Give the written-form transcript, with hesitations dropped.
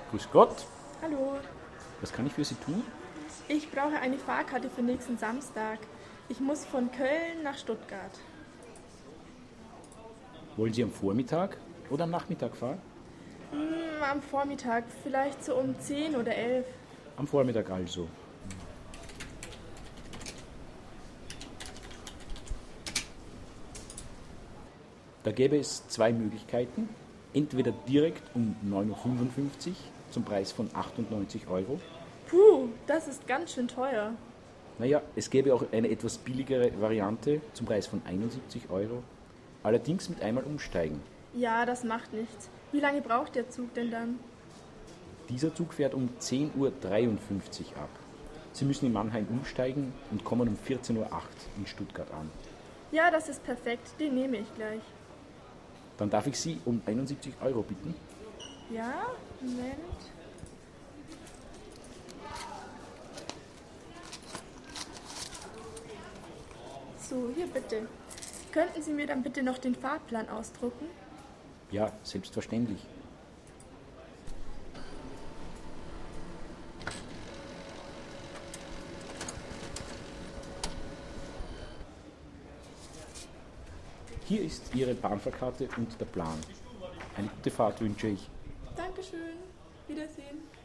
Grüß Gott, Hallo, was kann ich für Sie tun? ich brauche eine Fahrkarte für nächsten Samstag. Ich muss von Köln nach Stuttgart. Wollen Sie am Vormittag oder am Nachmittag fahren? Am Vormittag, vielleicht so um 10 oder 11. Am Vormittag also. Da gäbe es zwei Möglichkeiten. Entweder direkt um 9:55 Uhr zum Preis von 98 Euro. Puh, das ist ganz schön teuer. Naja, es gäbe auch eine etwas billigere Variante zum Preis von 71 Euro. Allerdings mit einmal umsteigen. Ja, das macht nichts. Wie lange braucht der Zug denn dann? Dieser Zug fährt um 10:53 Uhr ab. Sie müssen in Mannheim umsteigen und kommen um 14:08 Uhr in Stuttgart an. Ja, das ist perfekt, den nehme ich gleich. Dann darf ich Sie um 71 Euro bitten. Ja, Moment. So, hier bitte. Könnten Sie mir dann bitte noch den Fahrplan ausdrucken? Ja, selbstverständlich. Hier ist Ihre Bahnfahrkarte und der Plan. Eine gute Fahrt wünsche ich. Dankeschön. Wiedersehen.